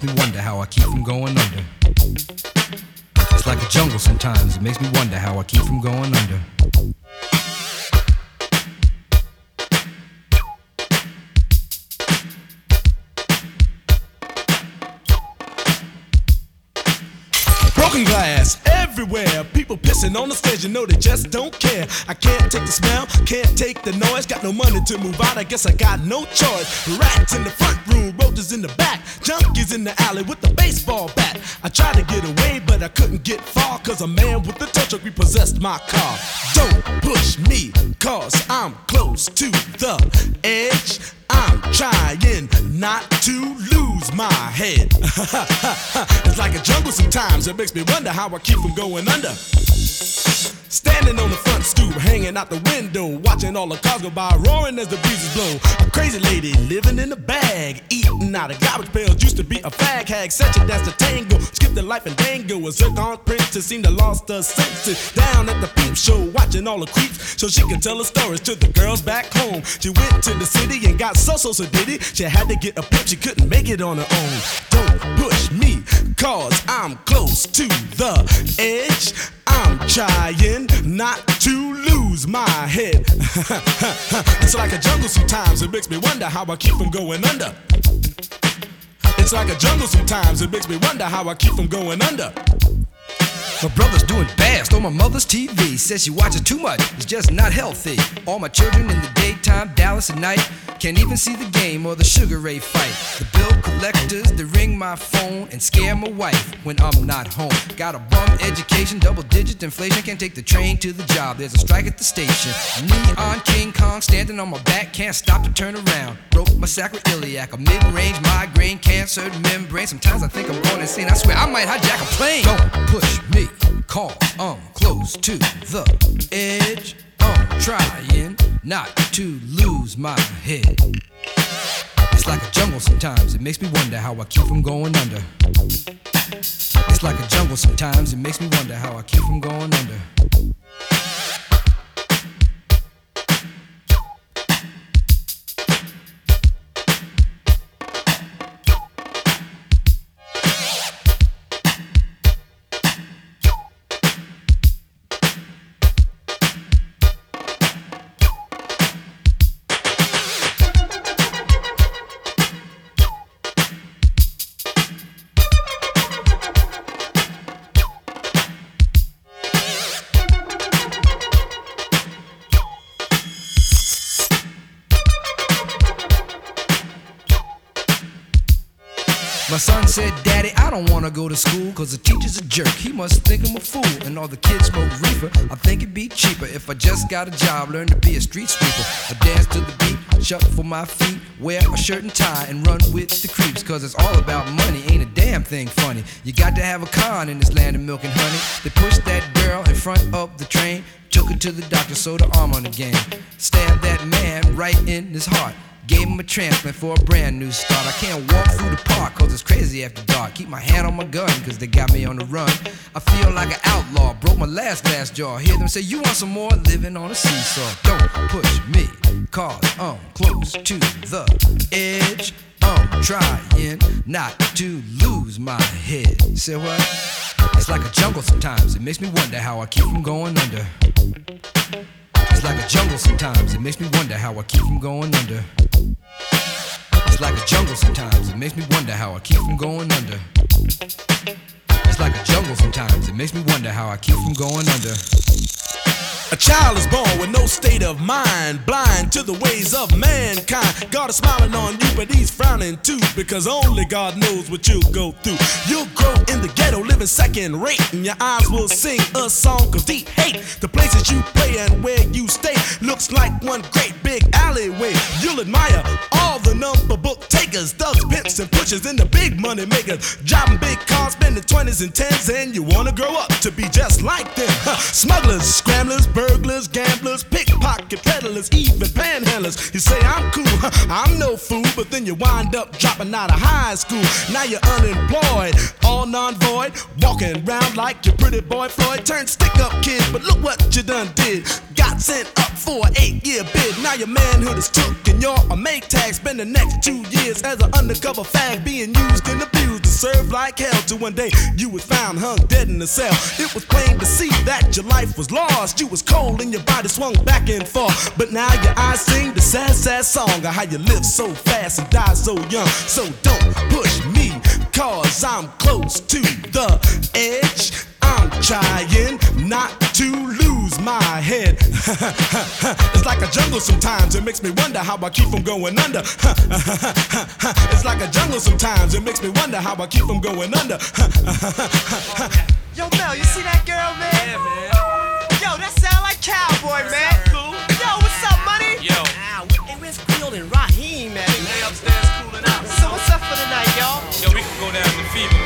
makes me wonder how I keep from going under. It's like a jungle sometimes, it makes me wonder how I keep from going under. Broken glass everywhere, people pissing on the stage, you know they just don't care. I can't take the smell, can't take the noise, got no money to move out, I guess I got no choice. Rats in the front room, roaches in the back, junkies in the alley with the baseball bat. I tried to get away, but I couldn't get far, cause a man with a tow truck repossessed my car. Don't push me, cause I'm close to the edge. I'm trying not to lose my head. It's like a jungle sometimes, it makes me wonder how I keep from going under. Standing on the front stoop, hanging out the window, watching all the cars go by, roaring as the breezes blow. A crazy lady living in a bag, eating out of garbage pails, used to be a fag hag, such a dance to tango, skipped the life and dango. A zircon princess seemed to lost her senses, down at the peep show, watching all the creeps, so she could tell her stories to the girls back home. She went to the city and got so did it. She had to get a pimp, she couldn't make it on her own. Don't push me, cause I'm close to the edge. I'm trying not to lose my head. It's like a jungle sometimes, it makes me wonder how I keep from going under. It's like a jungle sometimes, it makes me wonder how I keep from going under. My brother's doing fast on my mother's TV. Says she watches too much, it's just not healthy. All my children in the daytime, Dallas at night. Can't even see the game or the Sugar Ray fight. The bill collectors, they ring my phone and scare my wife when I'm not home. Got a bum education, double-digit inflation. Can't take the train to the job, there's a strike at the station. Neon King Kong standing on my back, can't stop to turn around. Broke my sacroiliac, a mid-range migraine, cancer membrane. Sometimes I think I'm going insane, I swear I might hijack a plane. Don't push me, cause I'm close to the edge. I'm trying not to lose my head. It's like a jungle sometimes, it makes me wonder how I keep from going under. It's like a jungle sometimes, it makes me wonder how I keep from going under. My son said, Daddy, I don't wanna go to school, cause the teacher's a jerk, he must think I'm a fool. And all the kids smoke reefer, I think it'd be cheaper if I just got a job, learn to be a street sweeper. I dance to the beat, shuffle my feet, wear a shirt and tie, and run with the creeps. Cause it's all about money, ain't a damn thing funny. You got to have a con in this land of milk and honey. They pushed that girl in front of the train, took her to the doctor, sewed her arm on again. Stabbed that man right in his heart, gave him a transplant for a brand new start. I can't walk through the park cause it's crazy after dark. Keep my hand on my gun cause they got me on the run. I feel like an outlaw, broke my last glass jaw. Hear them say, you want some more? Living on a seesaw. Don't push me cause I'm close to the edge. I'm trying not to lose my head. Say what? It's like a jungle sometimes, it makes me wonder how I keep from going under. It's like a jungle sometimes, it makes me wonder how I keep from going under. It's like a jungle sometimes, it makes me wonder how I keep from going under. It's like a jungle sometimes, it makes me wonder how I keep from going under. A child is born with no state of mind, blind to the ways of mankind. God is smiling on you, but he's frowning too, because only God knows what you'll go through. You'll grow in the ghetto, living second rate, and your eyes will sing a song of deep hate. The places you play and where you stay looks like one great big alleyway. You'll admire all the number book takers, thugs, pimps, and pushers, and the big money makers, driving big cars, spending 20s and 10s, and you wanna grow up to be just like them. Smugglers, scramblers, burglars, gamblers, pickpocket peddlers, even panhandlers. You say I'm cool, I'm no fool, but then you wind up dropping out of high school. Now you're unemployed, all non-void, walking around like your pretty boy Floyd. Turned stick-up kid, but look what you done did. Got sent up for an 8-year bid. Now your manhood is took and you're a make tag. Spend the next 2 years as an undercover fag, being used and abused to serve like hell. Till one day you was found hung dead in a cell. It was plain to see that your life was lost. You was cold and your body swung back and forth. But now your eyes sing the sad, sad song of how you live so fast and die so young. So don't push me, cause I'm close to the edge. I'm trying not to lose my head. It's like a jungle sometimes, it makes me wonder how I keep from going under. It's like a jungle sometimes, it makes me wonder how I keep from going under. Yo, Mel, you see that girl, man? Yeah, man. Yo, that sound like Cowboy, man. Cool. Yo, what's up, money? Yo. Hey, where's Field and Raheem, man? They upstairs cooling out. So what's up for the night, y'all? Yo, we can go down to Fever